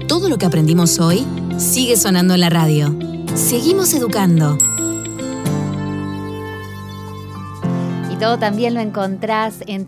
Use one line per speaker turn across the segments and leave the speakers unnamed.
todo lo que aprendimos hoy sigue sonando en la radio. Seguimos educando.
Y todo también lo encontrás en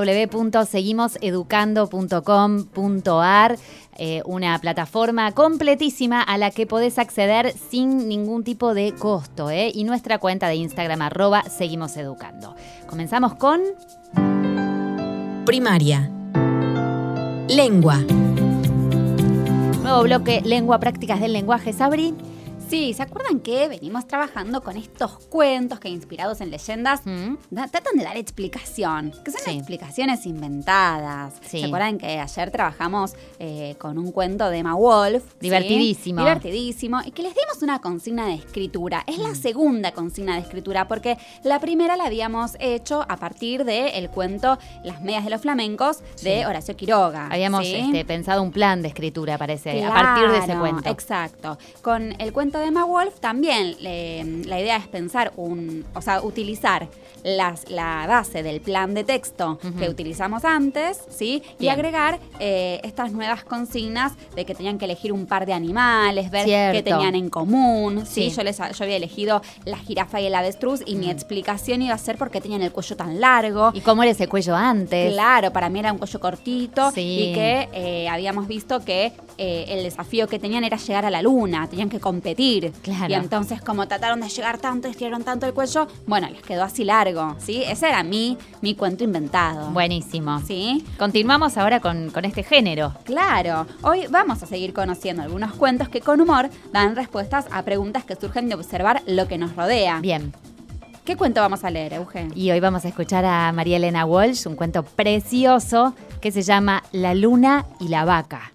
www.seguimoseducando.com.ar, una plataforma completísima a la que podés acceder sin ningún tipo de costo, y nuestra cuenta de Instagram @seguimoseducando. Comenzamos con
Primaria. Lengua.
nuevo bloque Lengua, prácticas del lenguaje. Sabri.
Sí, ¿se acuerdan que venimos trabajando con estos cuentos que inspirados en leyendas tratan de dar explicación? Que son explicaciones inventadas.
Sí.
¿Se acuerdan que ayer trabajamos con un cuento de Emma Wolf?
Divertidísimo.
¿Sí? Divertidísimo. Y que les dimos una consigna de escritura. Es la segunda consigna de escritura porque la primera la habíamos hecho a partir del cuento Las medias de los flamencos de Horacio Quiroga.
Habíamos pensado un plan de escritura, parece,
Claro,
a partir de ese cuento.
Exacto. Con el cuento de Emma Wolf también la idea es pensar utilizar la base del plan de texto que utilizamos antes, ¿sí? Y agregar estas nuevas consignas de que tenían que elegir un par de animales, ver qué tenían en común, ¿sí? Yo había elegido la jirafa y el avestruz y mi explicación iba a ser por qué tenían el cuello tan largo.
¿Y cómo era ese cuello antes?
Claro, para mí era un cuello cortito y que habíamos visto que el desafío que tenían era llegar a la luna, tenían que competir.
Claro.
Y entonces, como trataron de llegar tanto, estiraron tanto el cuello, bueno, les quedó así largo, ¿sí? Ese era mi cuento inventado.
Buenísimo.
¿Sí?
Continuamos ahora con este género.
Claro. Hoy vamos a seguir conociendo algunos cuentos que con humor dan respuestas a preguntas que surgen de observar lo que nos rodea.
Bien.
¿Qué cuento vamos a leer, Eugen?
Y hoy vamos a escuchar a María Elena Walsh, un cuento precioso que se llama La luna y la vaca.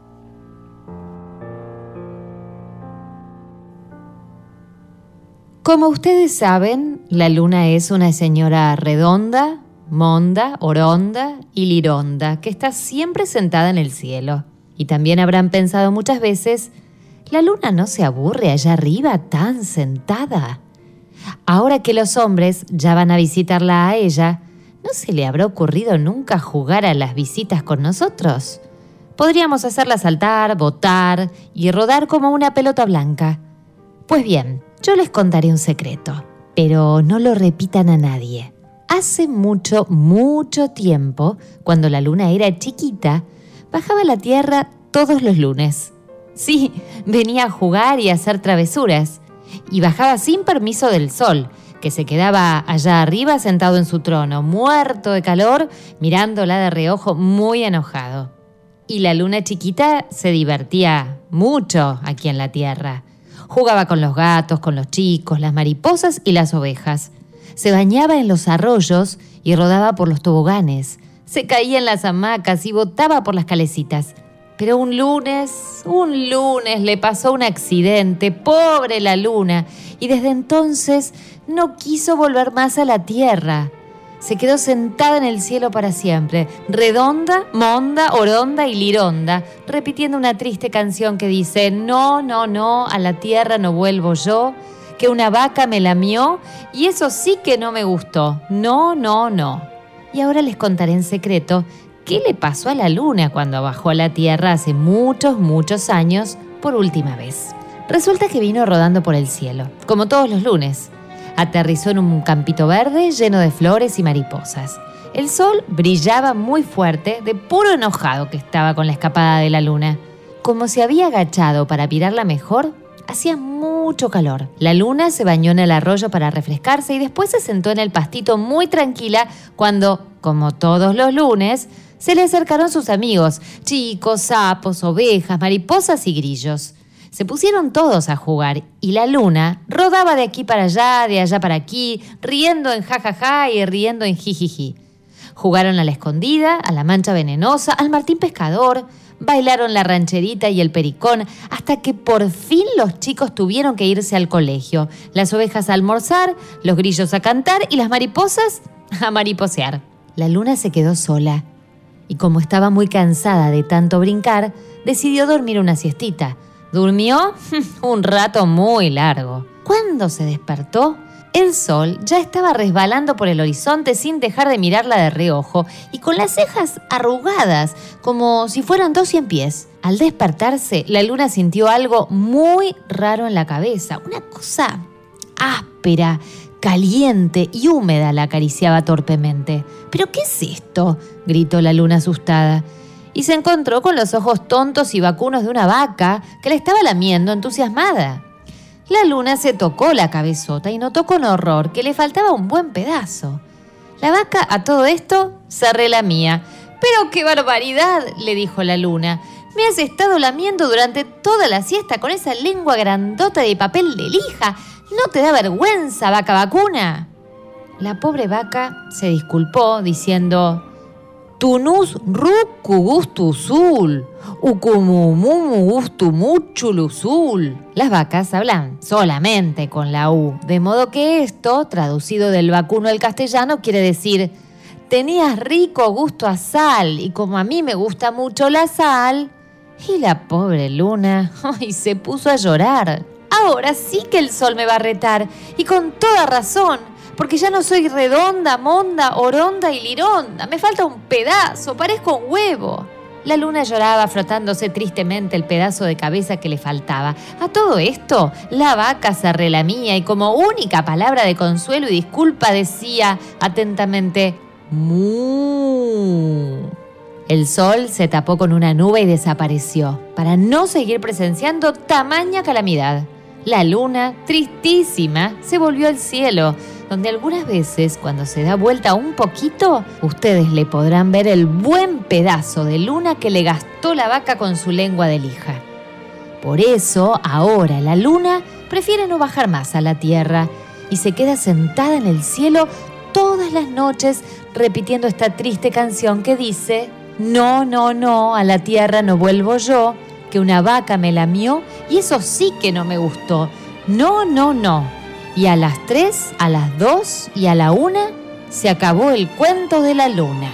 Como ustedes saben, la luna es una señora redonda, monda, oronda y lironda, que está siempre sentada en el cielo. Y también habrán pensado muchas veces, ¿la luna no se aburre allá arriba tan sentada? Ahora que los hombres ya van a visitarla a ella, ¿no se le habrá ocurrido nunca jugar a las visitas con nosotros? Podríamos hacerla saltar, botar y rodar como una pelota blanca. Pues bien, yo les contaré un secreto, pero no lo repitan a nadie. Hace mucho, mucho tiempo, cuando la luna era chiquita, bajaba a la tierra todos los lunes. Sí, venía a jugar y a hacer travesuras. Y bajaba sin permiso del sol, que se quedaba allá arriba sentado en su trono, muerto de calor, mirándola de reojo muy enojado. Y la luna chiquita se divertía mucho aquí en la tierra. Jugaba con los gatos, con los chicos, las mariposas y las ovejas. Se bañaba en los arroyos y rodaba por los toboganes. Se caía en las hamacas y botaba por las calecitas. Pero un lunes le pasó un accidente, pobre la luna, y desde entonces no quiso volver más a la tierra. Se quedó sentada en el cielo para siempre, redonda, monda, oronda y lironda, repitiendo una triste canción que dice: no, no, no, a la tierra no vuelvo yo, que una vaca me lamió y eso sí que no me gustó. No, no, no. Y ahora les contaré en secreto qué le pasó a la luna cuando bajó a la tierra hace muchos, muchos años por última vez. Resulta que vino rodando por el cielo, como todos los lunes. Aterrizó en un campito verde lleno de flores y mariposas. El sol brillaba muy fuerte, de puro enojado que estaba con la escapada de la luna. Como se había agachado para mirarla mejor, hacía mucho calor. La luna se bañó en el arroyo para refrescarse y después se sentó en el pastito muy tranquila cuando, como todos los lunes, se le acercaron sus amigos, chicos, sapos, ovejas, mariposas y grillos. Se pusieron todos a jugar y la luna rodaba de aquí para allá, de allá para aquí, riendo en jajaja y riendo en jijiji. Jugaron a la escondida, a la mancha venenosa, al Martín Pescador, bailaron la rancherita y el pericón, hasta que por fin los chicos tuvieron que irse al colegio, las ovejas a almorzar, los grillos a cantar y las mariposas a mariposear. La luna se quedó sola y como estaba muy cansada de tanto brincar, decidió dormir una siestita. Durmió un rato muy largo. Cuando se despertó, El sol ya estaba resbalando por el horizonte sin dejar de mirarla de reojo y con las cejas arrugadas, como si fueran 2 ciempiés. Al despertarse, la luna sintió algo muy raro en la cabeza. Una cosa áspera, caliente y húmeda la acariciaba torpemente. ¿Pero qué es esto?, gritó la luna asustada. Y se encontró con los ojos tontos y vacunos de una vaca que la estaba lamiendo entusiasmada. La luna se tocó la cabezota y notó con horror que le faltaba un buen pedazo. La vaca, a todo esto, se relamía. «¡Pero qué barbaridad!», le dijo la luna. «Me has estado lamiendo durante toda la siesta con esa lengua grandota de papel de lija. ¿No te da vergüenza, vaca vacuna?». La pobre vaca se disculpó diciendo: «Tunus rucu gustusul, ucumumumu gustu muchulusul». Las vacas hablan solamente con la U, de modo que esto, traducido del vacuno al castellano, quiere decir: «Tenías rico gusto a sal, y como a mí me gusta mucho la sal». Y la pobre luna, se puso a llorar. «Ahora sí que el sol me va a retar, y con toda razón, porque ya no soy redonda, monda, oronda y lironda. Me falta un pedazo, parezco un huevo». La luna lloraba frotándose tristemente el pedazo de cabeza que le faltaba. A todo esto, la vaca se relamía y como única palabra de consuelo y disculpa decía atentamente: «Mu». El sol se tapó con una nube y desapareció, para no seguir presenciando tamaña calamidad. La luna, tristísima, se volvió al cielo, donde algunas veces, cuando se da vuelta un poquito, ustedes le podrán ver el buen pedazo de luna que le gastó la vaca con su lengua de lija. Por eso, ahora la luna prefiere no bajar más a la tierra y se queda sentada en el cielo todas las noches repitiendo esta triste canción que dice: «No, no, no, a la tierra no vuelvo yo, que una vaca me lamió y eso sí que no me gustó. No, no, no». Y a las 3, a las 2 y a la 1 se acabó el cuento de la luna.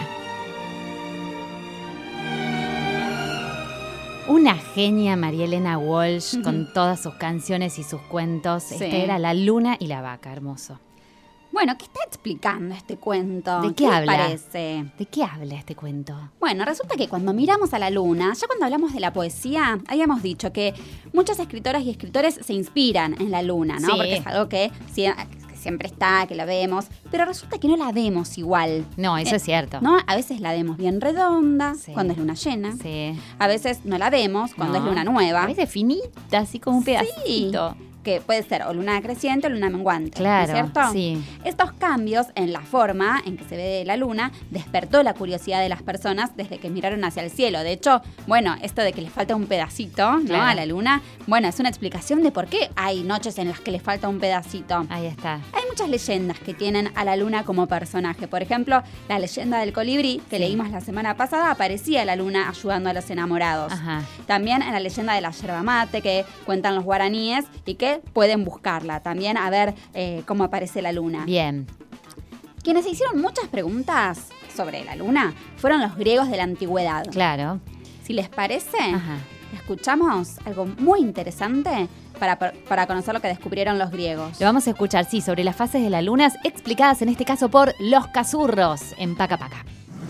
Una genia María Elena Walsh con todas sus canciones y sus cuentos.
Sí.
Este era La luna y la vaca, hermoso.
Bueno, ¿qué está explicando este cuento?
¿De qué habla?
Parece?
¿De qué habla este cuento?
Bueno, resulta que cuando miramos a la luna, ya cuando hablamos de la poesía, habíamos dicho que muchas escritoras y escritores se inspiran en la luna, ¿no?
Sí.
Porque es algo que siempre está, que la vemos, pero resulta que no la vemos igual.
No, eso es cierto.
¿No? A veces la vemos bien redonda,
Sí.
cuando es luna llena.
Sí.
A veces no la vemos cuando es luna nueva.
A veces finita, así como un pedacito.
Que puede ser o luna creciente o luna menguante.
Claro,
¿no es cierto?
sí.
Estos cambios en la forma en que se ve la luna despertó la curiosidad de las personas desde que miraron hacia el cielo. De hecho, bueno, esto de que le falta un pedacito, ¿no?
Claro.
A la luna, bueno, es una explicación de por qué hay noches en las que le falta un pedacito.
Ahí está.
Hay muchas leyendas que tienen a la luna como personaje. Por ejemplo, la leyenda del colibrí, que leímos la semana pasada, aparecía la luna ayudando a los enamorados.
Ajá.
También en la leyenda de la yerba mate, que cuentan los guaraníes y que pueden buscarla también a ver cómo aparece la luna.
Bien.
Quienes se hicieron muchas preguntas sobre la luna fueron los griegos de la antigüedad.
Claro.
Si les parece,
Ajá.
escuchamos algo muy interesante para conocer lo que descubrieron los griegos.
Lo vamos a escuchar, sí, sobre las fases de la luna, explicadas en este caso por los cazurros en Paca Paca.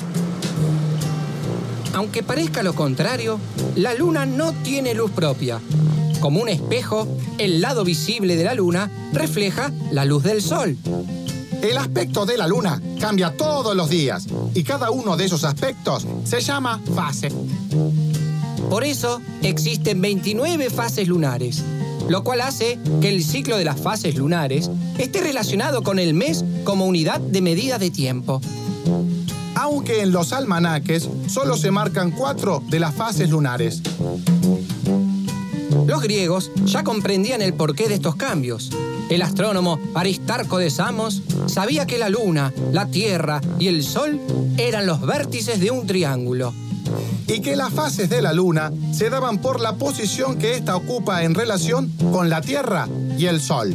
Aunque parezca lo contrario, la luna no tiene luz propia. Como un espejo, el lado visible de la luna refleja la luz del sol.
El aspecto de la luna cambia todos los días y cada uno de esos aspectos se llama fase.
Por eso existen 29 fases lunares, lo cual hace que el ciclo de las fases lunares esté relacionado con el mes como unidad de medida de tiempo.
Aunque en los almanaques solo se marcan 4 de las fases lunares.
Los griegos ya comprendían el porqué de estos cambios. El astrónomo Aristarco de Samos sabía que la luna, la tierra y el sol eran los vértices de un triángulo.
Y que las fases de la luna se daban por la posición que ésta ocupa en relación con la tierra y el sol.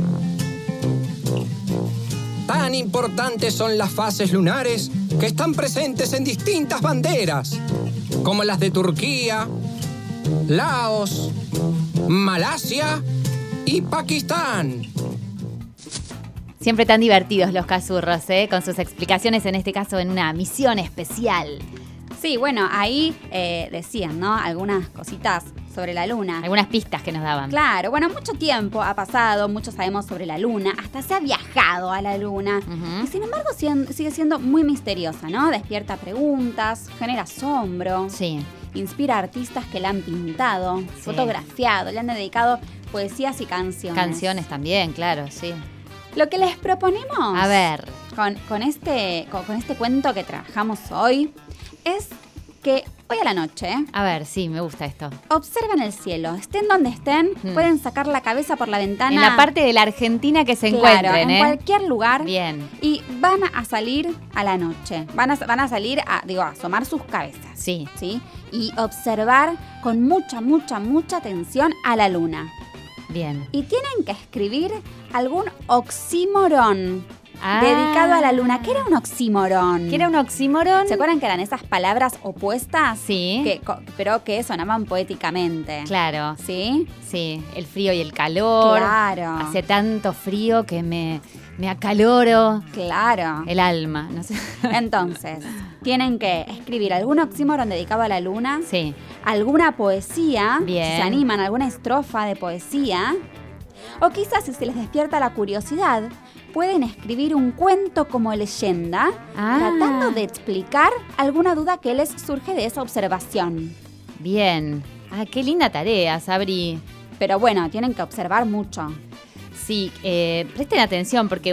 Tan importantes son las fases lunares que están presentes en distintas banderas, como las de Turquía, Laos, Malasia y Pakistán.
Siempre tan divertidos los cazurros, con sus explicaciones, en este caso en una misión especial.
Sí, bueno, ahí decían, ¿no? Algunas cositas sobre la luna.
Algunas pistas que nos daban.
Claro, bueno, mucho tiempo ha pasado, mucho sabemos sobre la luna, hasta se ha viajado a la luna. Y sin embargo sigue siendo muy misteriosa, ¿no? Despierta preguntas, genera asombro.
Sí.
Inspira a artistas que la han pintado, fotografiado, le han dedicado poesías y canciones.
Canciones también, claro, sí.
Lo que les proponemos,
a ver,
con este cuento que trabajamos hoy, es que hoy a la noche,
a ver, sí, me gusta esto.
Observen el cielo, estén donde estén, pueden sacar la cabeza por la ventana.
En la parte de la Argentina que se encuentren,
en cualquier lugar.
Bien.
Y van a salir a la noche, van a salir a asomar sus cabezas.
Sí.
¿Sí? Y observar con mucha, mucha, mucha atención a la luna.
Bien.
Y tienen que escribir algún oxímoron dedicado a la luna. ¿Qué era un oxímoron?
¿Qué era un oxímoron?
¿Se acuerdan que eran esas palabras opuestas?
Sí.
Pero que sonaban poéticamente.
Claro.
¿Sí?
Sí, el frío y el calor.
Claro.
Hace tanto frío que me acaloro.
Claro.
El alma, no sé.
Entonces, tienen que escribir algún oxímoron dedicado a la luna.
Sí.
Alguna poesía.
Bien.
Si se animan, alguna estrofa de poesía. O quizás, si se les despierta la curiosidad, pueden escribir un cuento como leyenda, tratando de explicar alguna duda que les surge de esa observación.
Bien. Qué linda tarea, Sabri.
Pero bueno, tienen que observar mucho.
Sí, presten atención porque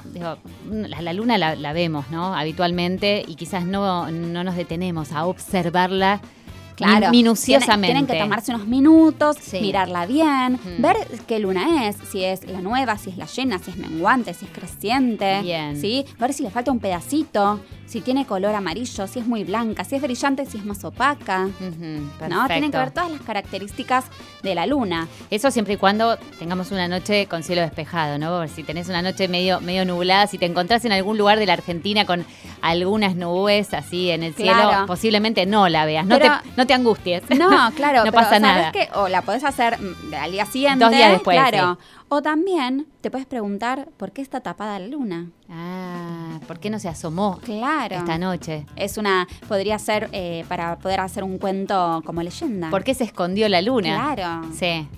la luna la vemos, ¿no? Habitualmente, y quizás no nos detenemos a observarla. Claro, minuciosamente.
Tienen que tomarse unos minutos,
sí,
mirarla bien, ver qué luna es, si es la nueva, si es la llena, si es menguante, si es creciente.
Bien.
¿Sí? Ver si le falta un pedacito, si tiene color amarillo, si es muy blanca, si es brillante, si es más opaca. ¿No? Tienen que ver todas las características de la luna.
Eso siempre y cuando tengamos una noche con cielo despejado, ¿no? Si tenés una noche medio nublada, si te encontrás en algún lugar de la Argentina con algunas nubes así en el cielo, posiblemente no la veas. No te angusties.
No, claro.
No pasa nada.
Que o la podés hacer al día siguiente.
2 días después.
Claro.
Sí.
O también te puedes preguntar por qué está tapada la luna.
¿Por qué no se asomó esta noche?
Podría ser para poder hacer un cuento como leyenda.
¿Por qué se escondió la luna?
Claro.
Sí.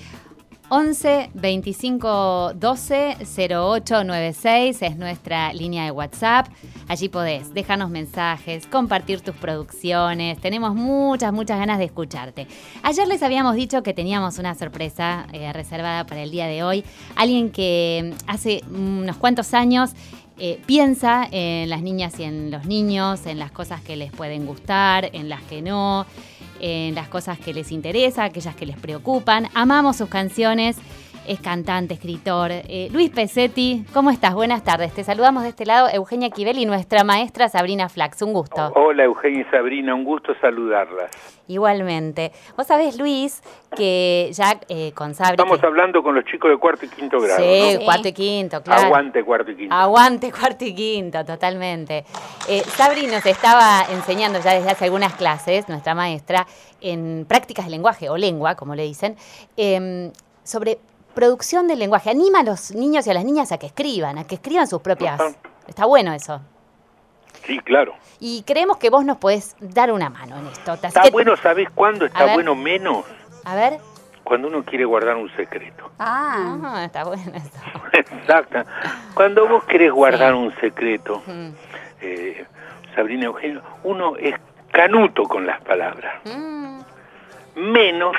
11 25 12 08 96 es nuestra línea de WhatsApp. Allí podés dejarnos mensajes, compartir tus producciones. Tenemos muchas ganas de escucharte. Ayer les habíamos dicho que teníamos una sorpresa reservada para el día de hoy. Alguien que hace unos cuantos años piensa en las niñas y en los niños, en las cosas que les pueden gustar, en las que no, en las cosas que les interesa, aquellas que les preocupan. Amamos sus canciones. Es cantante, escritor. Luis Pesetti, ¿cómo estás? Buenas tardes. Te saludamos de este lado Eugenia Esquivel y nuestra maestra Sabrina Flax. Un gusto.
Hola Eugenia y Sabrina, un gusto saludarlas.
Igualmente. Vos sabés, Luis, que ya con Sabri...
Estamos hablando con los chicos de 4º y 5º grado,
sí,
¿no?
4º y 5º, claro.
Aguante 4º y 5º.
Aguante 4º y 5º, totalmente. Sabri nos estaba enseñando ya desde hace algunas clases, nuestra maestra, en prácticas de lenguaje, o lengua, como le dicen, sobre producción del lenguaje. Anima a los niños y a las niñas a que escriban sus propias... Está bueno eso.
Sí, claro.
Y creemos que vos nos podés dar una mano en esto.
Está bueno, ¿sabés cuándo está bueno menos?
A ver.
Cuando uno quiere guardar un secreto.
Está bueno eso.
Exacto. Cuando vos querés guardar un secreto, Sabrina, Eugenio, uno es canuto con las palabras. Menos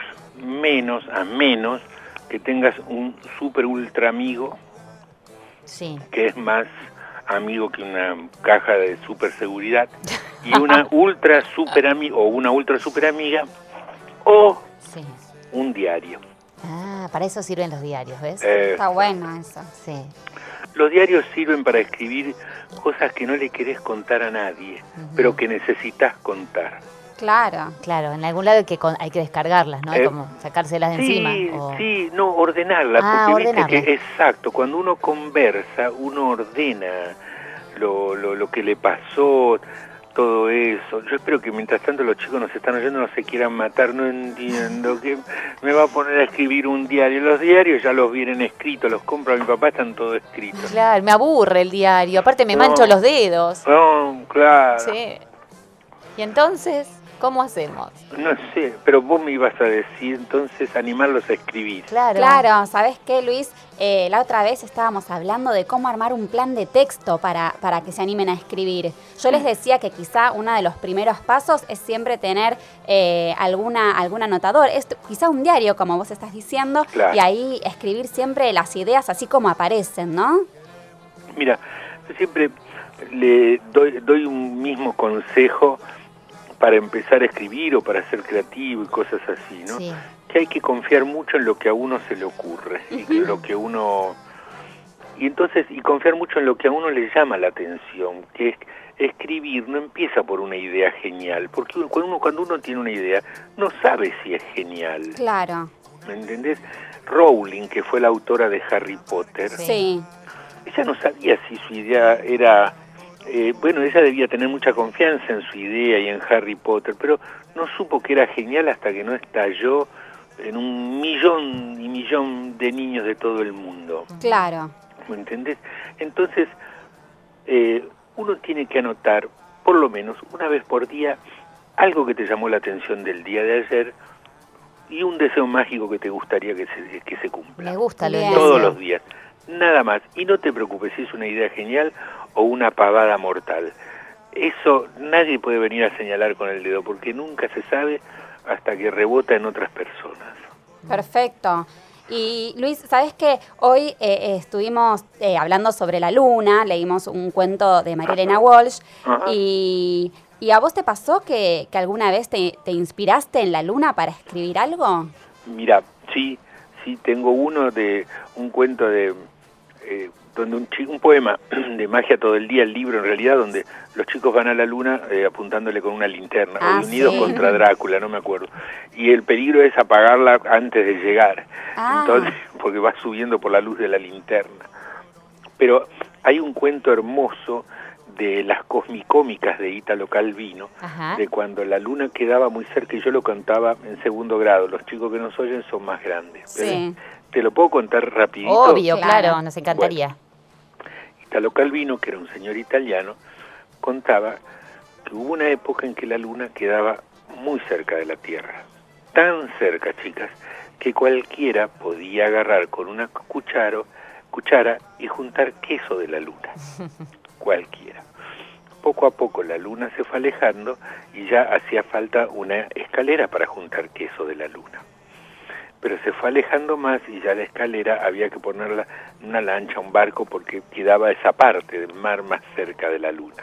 que tengas un super ultra amigo, que es más amigo que una caja de super seguridad, y una ultra super amigo o una ultra super amiga, o un diario.
Para eso sirven los diarios, ¿ves?
Está bueno eso.
Sí.
Los diarios sirven para escribir cosas que no le querés contar a nadie, pero que necesitas contar.
Claro.
Claro, en algún lado hay que descargarlas, ¿no? Como sacárselas de encima.
Sí, ordenarlas. Porque viste que, exacto, cuando uno conversa, uno ordena lo que le pasó. todo eso. Yo espero que mientras tanto los chicos nos están oyendo no se quieran matar, no entiendo que me va a poner a escribir un diario. Los diarios ya los vienen escritos, los compro a mi papá, están todos escritos.
Claro, me aburre el diario, aparte me mancho los dedos.
No, claro.
Sí. Y entonces, ¿cómo hacemos?
No sé, pero vos me ibas a decir entonces animarlos a escribir.
Claro, ¿sabés qué, Luis? La otra vez estábamos hablando de cómo armar un plan de texto para que se animen a escribir. Yo les decía que quizá uno de los primeros pasos es siempre tener algún anotador, quizá un diario, como vos estás diciendo, claro. Y ahí escribir siempre las ideas así como aparecen, ¿no?
Mira, yo siempre le doy un mismo consejo para empezar a escribir o para ser creativo y cosas así, ¿no? Sí. Que hay que confiar mucho en lo que a uno se le ocurre y que lo que uno y confiar mucho en lo que a uno le llama la atención, que es escribir no empieza por una idea genial, porque cuando uno tiene una idea no sabe si es genial.
Claro.
¿Me entendés? Rowling, que fue la autora de Harry Potter,
sí.
Ella no sabía si su idea era ella debía tener mucha confianza en su idea y en Harry Potter, pero no supo que era genial hasta que no estalló en 1.000.000 de niños de todo el mundo.
Claro.
¿Me entendés? Entonces, uno tiene que anotar, por lo menos una vez por día, algo que te llamó la atención del día de ayer y un deseo mágico que te gustaría que se cumpla.
Me gusta lo
todos los días. Nada más. Y no te preocupes si es una idea genial o una pavada mortal. Eso nadie puede venir a señalar con el dedo, porque nunca se sabe hasta que rebota en otras personas.
Perfecto. Y Luis, ¿sabes qué? Hoy estuvimos hablando sobre la luna, leímos un cuento de María Elena Walsh, y ¿a vos te pasó que alguna vez te inspiraste en la luna para escribir algo?
Mira, sí, tengo un cuento de donde un poema de magia todo el día, el libro en realidad, donde los chicos van a la luna apuntándole con una linterna, o unidos contra Drácula, no me acuerdo. Y el peligro es apagarla antes de llegar, entonces, porque va subiendo por la luz de la linterna. Pero hay un cuento hermoso de las cosmicómicas de Italo Calvino, de cuando la luna quedaba muy cerca, y yo lo contaba en segundo grado. Los chicos que nos oyen son más grandes.
Sí.
¿Te lo puedo contar rapidito?
Obvio, claro, nos encantaría.
Bueno, Italo Calvino, que era un señor italiano, contaba que hubo una época en que la luna quedaba muy cerca de la Tierra. Tan cerca, chicas, que cualquiera podía agarrar con una cuchara y juntar queso de la luna. Cualquiera. Poco a poco la luna se fue alejando y ya hacía falta una escalera para juntar queso de la luna. Pero se fue alejando más y ya la escalera había que ponerla en una lancha, un barco, porque quedaba esa parte del mar más cerca de la luna.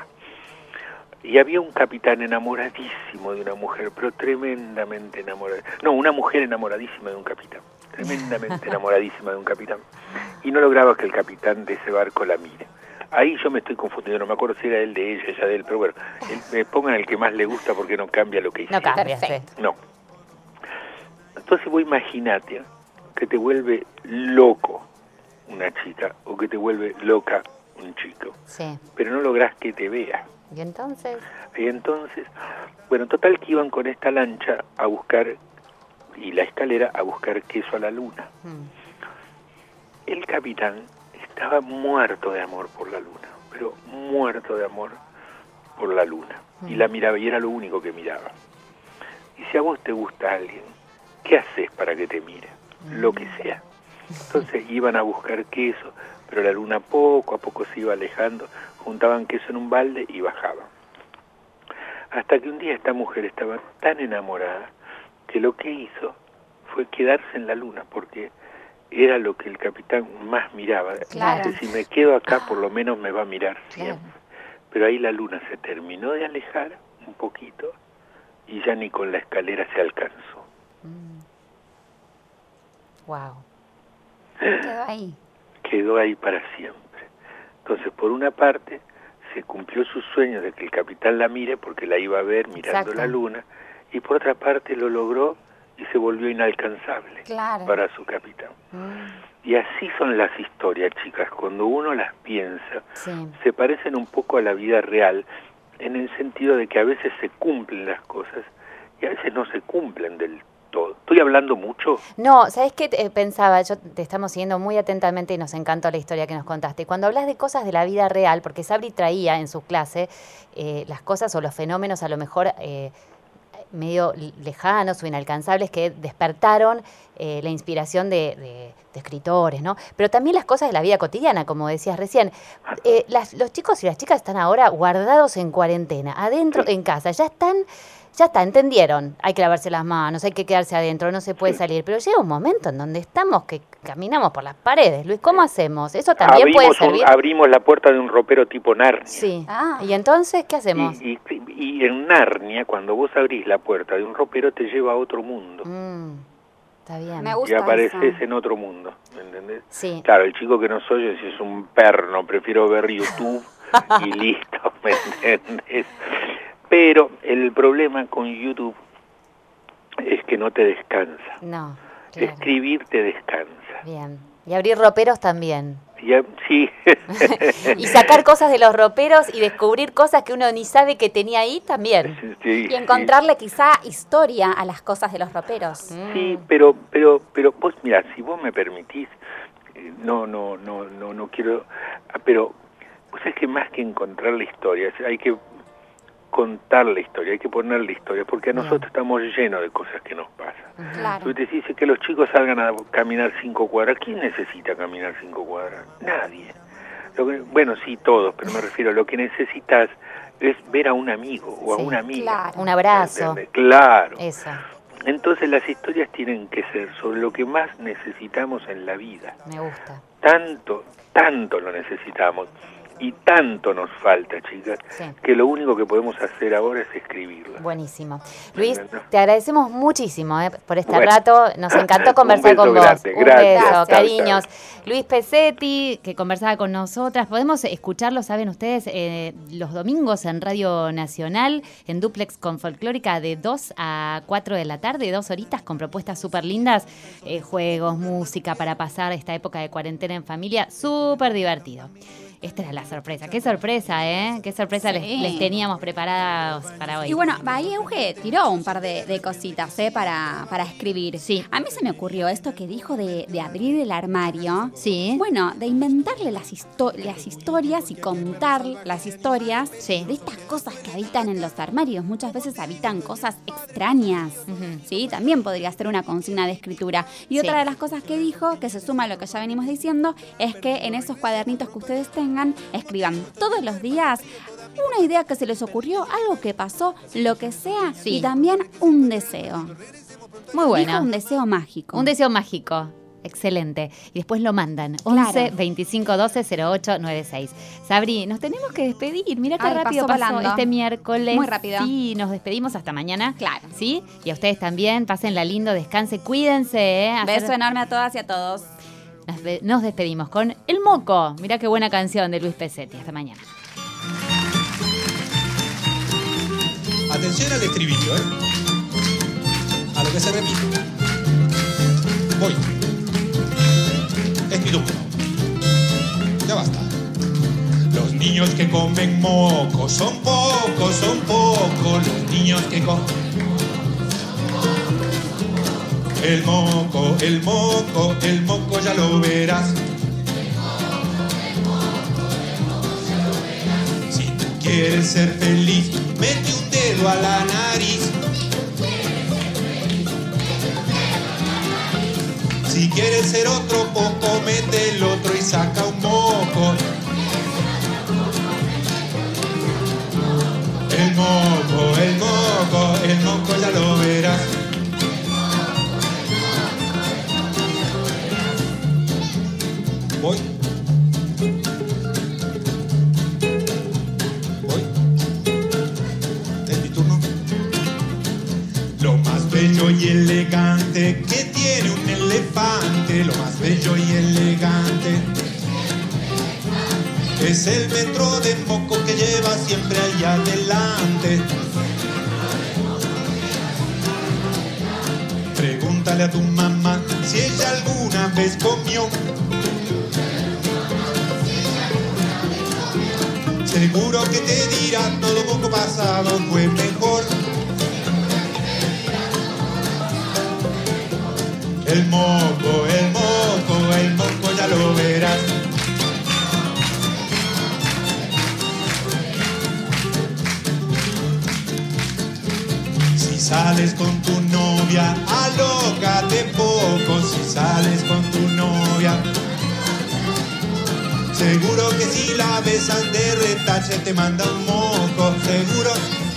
Y había un capitán enamoradísimo de una mujer, pero tremendamente enamorada. No, una mujer enamoradísima de un capitán, tremendamente enamoradísima de un capitán. Y no lograba que el capitán de ese barco la mire. Ahí yo me estoy confundiendo, no me acuerdo si era él de ella de él, pero bueno, pongan el que más le gusta porque no cambia lo que hicieron.
No cambia, sí.
No. Entonces vos imaginate que te vuelve loco una chica o que te vuelve loca un chico.
Sí.
Pero no lográs que te vea.
¿Y entonces?
Bueno, total que iban con esta lancha a buscar, y la escalera, a buscar queso a la luna. El capitán estaba muerto de amor por la luna, pero muerto de amor por la luna. Y la miraba, y era lo único que miraba. Y si a vos te gusta alguien, ¿qué haces para que te mire? Lo que sea. Entonces iban a buscar queso, pero la luna poco a poco se iba alejando, juntaban queso en un balde y bajaban. Hasta que un día esta mujer estaba tan enamorada que lo que hizo fue quedarse en la luna, porque era lo que el capitán más miraba.
Claro.
Dice, si me quedo acá por lo menos me va a mirar siempre. Claro. Pero ahí la luna se terminó de alejar un poquito y ya ni con la escalera se alcanzó.
Wow.
Quedó ahí
para siempre. Entonces, por una parte, se cumplió su sueño de que el capitán la mire, porque la iba a ver mirando la luna, y por otra parte lo logró y se volvió inalcanzable para su capitán. Y así son las historias, chicas. Cuando uno las piensa, se parecen un poco a la vida real, en el sentido de que a veces se cumplen las cosas y a veces no se cumplen del todo. ¿Estoy hablando mucho?
No, ¿sabés qué pensaba? Yo te estamos siguiendo muy atentamente y nos encantó la historia que nos contaste. Cuando hablas de cosas de la vida real, porque Sabri traía en su clase las cosas o los fenómenos a lo mejor medio lejanos o inalcanzables que despertaron la inspiración de escritores, ¿no? Pero también las cosas de la vida cotidiana, como decías recién. Los chicos y las chicas están ahora guardados en cuarentena, adentro, en casa. Ya está, entendieron. Hay que lavarse las manos, hay que quedarse adentro, no se puede salir. Pero llega un momento en donde estamos que caminamos por las paredes. Luis, ¿cómo hacemos? Eso también puede servir.
Abrimos la puerta de un ropero tipo Narnia.
Sí. ¿Y entonces qué hacemos?
Y en Narnia, cuando vos abrís la puerta de un ropero, te lleva a otro mundo.
Está bien.
Me gusta
y apareces
eso.
en otro mundo, ¿me entendés?
Sí.
Claro, el chico que nos oye, si es un perno, prefiero ver YouTube y listo, ¿me entendés? Pero el problema con YouTube es que no te descansa.
No, claro.
Escribir te descansa.
Bien. Y abrir roperos también.
Sí.
Y sacar cosas de los roperos y descubrir cosas que uno ni sabe que tenía ahí también.
Sí,
y encontrarle quizá historia a las cosas de los roperos.
Sí, pero vos mirá, si vos me permitís, no quiero, pero vos sabés que más que encontrar la historia, hay que contar la historia, hay que poner la historia, porque a nosotros estamos llenos de cosas que nos pasan.
Claro.
Tú te dices que los chicos salgan a caminar 5 cuadras. ¿Quién necesita caminar 5 cuadras? Nadie. Bueno, sí, todos, pero me refiero a lo que necesitas es ver a un amigo o a una amiga.
Claro.
Un abrazo.
¿Entendés? Claro.
Eso.
Entonces las historias tienen que ser sobre lo que más necesitamos en la vida.
Me gusta.
Tanto lo necesitamos. Y tanto nos falta, chicas, que lo único que podemos hacer ahora es escribirla.
Buenísimo. Luis, te agradecemos muchísimo por este rato. Nos encantó
Un
conversar con vos.
grande,
Un
gracias.
beso, cariños. Luis Pesetti, que conversaba con nosotras. Podemos escucharlo, saben ustedes, los domingos en Radio Nacional, en Duplex con Folclórica, de 2 a 4 de la tarde, 2 horitas con propuestas súper lindas, juegos, música para pasar esta época de cuarentena en familia. Súper divertido. Esta era la sorpresa. Qué sorpresa, ¿eh? Qué sorpresa les teníamos preparados para hoy.
Y bueno, ahí Euge tiró un par de cositas, para escribir.
Sí.
A mí se me ocurrió esto que dijo de abrir el armario.
Sí.
Bueno, de inventarle las historias y contar las historias de estas cosas que habitan en los armarios. Muchas veces habitan cosas extrañas. ¿Sí? También podría ser una consigna de escritura. Y otra de las cosas que dijo, que se suma a lo que ya venimos diciendo, es que en esos cuadernitos que ustedes tengan, escriban todos los días una idea que se les ocurrió, algo que pasó, lo que sea, y también un deseo.
Muy bueno.
Dijo un deseo mágico.
Un deseo mágico. Excelente. Y después lo mandan. 11 25 12 08 96. Sabri, nos tenemos que despedir. Mira qué rápido pasó este miércoles.
Muy rápido.
Sí, nos despedimos hasta mañana.
Claro.
¿Sí? Y a ustedes también. Pásenla lindo, descanse, cuídense.
Beso enorme a todas y a todos.
Nos despedimos con El Moco. Mirá qué buena canción de Luis Pesetti. Hasta mañana.
Atención al estribillo, a lo que se repite. Voy. Es mi turno. Ya basta. Los niños que comen moco son pocos, son pocos. Los niños que comen... El moco, el moco, el moco ya lo verás. Si tú quieres ser feliz, mete un dedo a la nariz. Si quieres ser otro poco, mete el otro y saca un moco. El moco, el moco, el moco ya lo verás. Voy. Es mi turno. Lo más bello y elegante que tiene un elefante, lo más bello y elegante es el metro de moco que lleva siempre allá adelante. Pregúntale a tu mamá si ella alguna vez comió. Seguro que te dirá todo poco pasado fue mejor. El moco, el moco, el moco ya lo verás. Si sales con tu novia, alócate poco. Si sales con tu novia, seguro que si la besan de retache te manda un moco, seguro.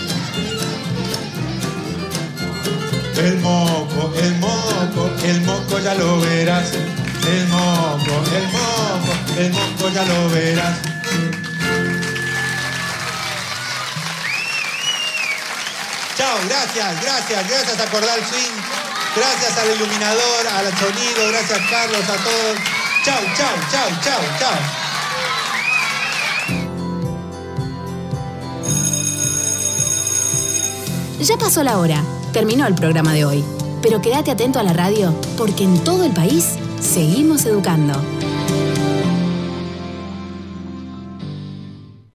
El moco, el moco, el moco ya lo verás. El moco, el moco, el moco ya lo verás. Chao, gracias a Cordal Swing, gracias al iluminador, al sonido, gracias Carlos, a todos. Chao.
Ya pasó la hora, terminó el programa de hoy. Pero quédate atento a la radio, porque en todo el país seguimos educando.